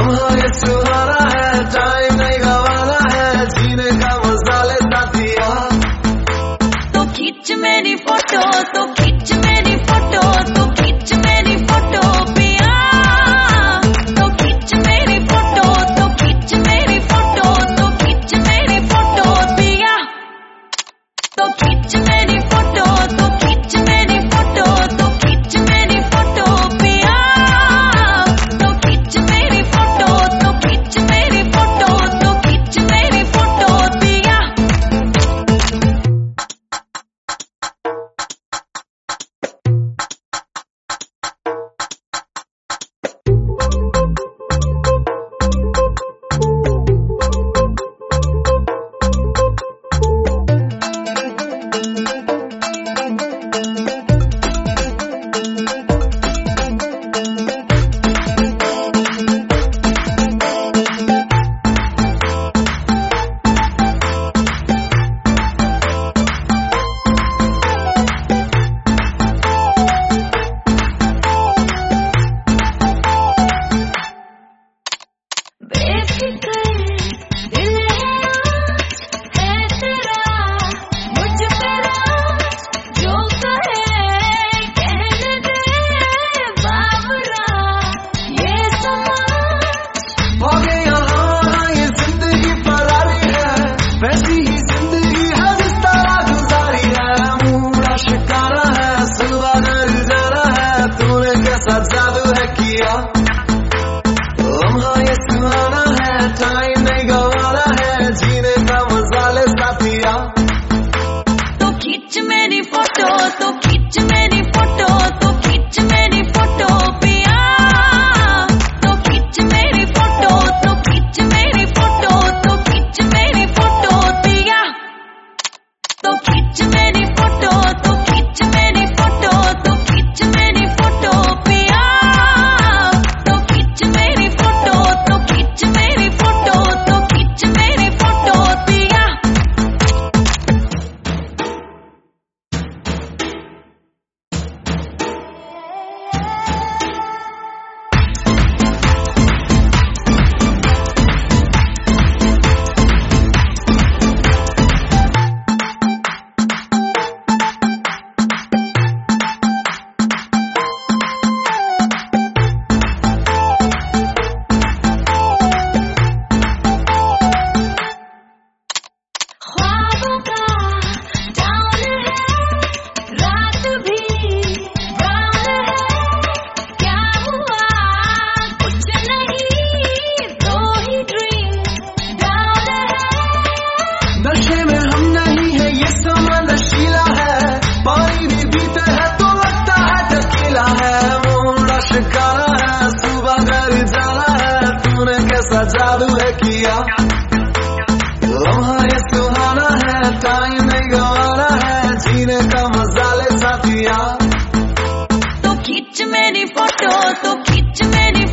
लम्हा ये सुहाना है, टाइम नहीं गवाना है, जीने का मजा ले साथिया। तो खींच मेरी फोटो, तो खींच मेरी फोटो, तो खींच मेरी फोटो पिया। तो खींच मेरी फोटो, तो खींच मेरी फोटो, तो खींच मेरी फोटो पिया। तो खींच मेरी फोटो, तो खींच मेरी फोटो, तो खींच मेरी फोटो पिया। तो खींच मेरी फोटो, तो खींच मेरी फोटो, तो खींच मेरी फोटो पिया। जादू है किया लम्हा ये सुहाना है, टाइम नहीं गवाना है, जीने का मजा ले साथिया। तो खींच मेरी फोटो, तो खींच मेरी फोटो, तो खींच मेरी फोटो पिया। तो खींच मेरी फोटो, तो खींच मेरी फोटो, तो खींच मेरी फोटो पिया। तो खींच मेरी फोटो, तो खींच मेरी फोटो, तो खींच मेरी फोटो पिया। तो खींच मेरी फोटो, तो खींच मेरी फोटो, तो खींच मेरी फोटो पिया। ख्वाबों का जान है, रात भी रात है। क्या हुआ कुछ नहीं, दो ही ड्रीम डाल है। नशे में हम नहीं है, ये समा नशीला है, पानी भी पीते हैं तो लगता है टकीला है। मोड़ा शिकारा है, सुबह घर जाना है, तूने कैसा जादू है किया लम्हा ये सुहाना है, टाइम नहीं गवाना है, जीने का मजा ले साथिया। तो खींच मेरी फोटो, तो खींच मेरी